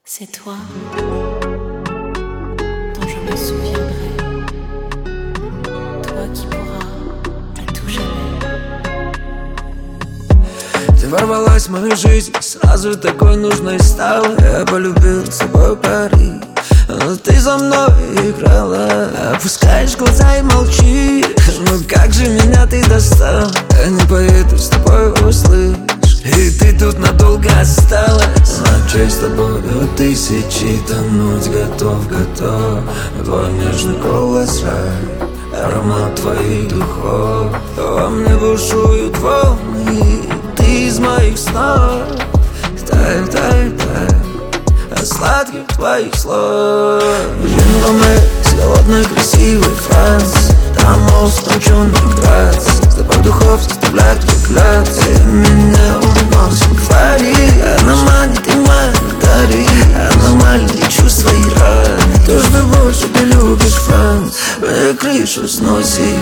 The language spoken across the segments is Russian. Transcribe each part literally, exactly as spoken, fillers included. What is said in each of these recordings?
C'est toi dont je me souviendrai, toi qui pourras à tout jamais. Ты ворвалась в мою жизнь, сразу такой нужной стала. Я полюбил с тобой пари, но ты за мной играла. Опускаешь глаза и молчишь, ну как же меня ты достал. Я не поеду с тобой, услышь, и ты тут надолго осталась. Ночей с тобою тысячи, тонуть готов, готов. Твой нежный голос рай, аромат твоих духов. Во мне бушуют волны, ты из моих снов. Тай, тай, тай от сладких твоих слов. Женгоме с голодной красивой Франции, там мост точёный Грац. С тобой духов заставляет влюбляться, и меня уносит к фари. Она манит и манит, дари аномальные чувства и раны. То, что больше ты любишь, Франц, мне крышу сносит.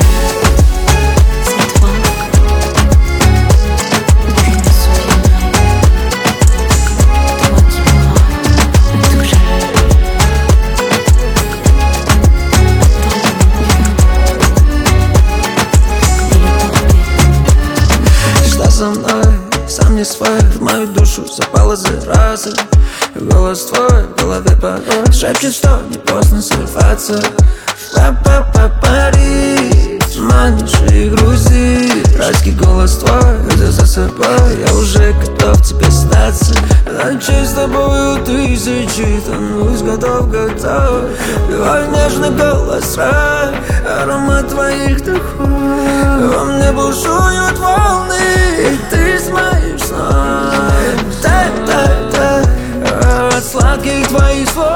Со мной, сам не свой, в мою душу запала зараза. Голос твой в голове порой шепчет, что не поздно сорваться. Па-па-па-пари, манишь и грузи. Райский голос твой, ведя за собой, я уже готов тебе сдаться. Ночей с тобою тысячи, тонусь, готов, готов. Твой нежный голос рай, аромат твоих духов. Во мне бушуют волны, и ты из моих снов. Тай, тай, тай от сладких твоих слов.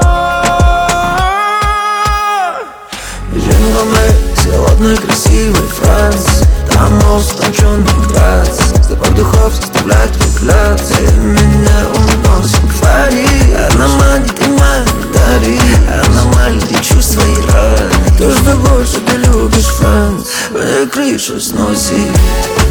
Женгоме с голодной красивой Франции, там мост точёный Грац. С тобой духов заставляет влюбляться, и меня уносит к фари. Она манит и манит, дари аномальные чувства и раны. То, что больше ты любишь, Франц, мне крышу сносит.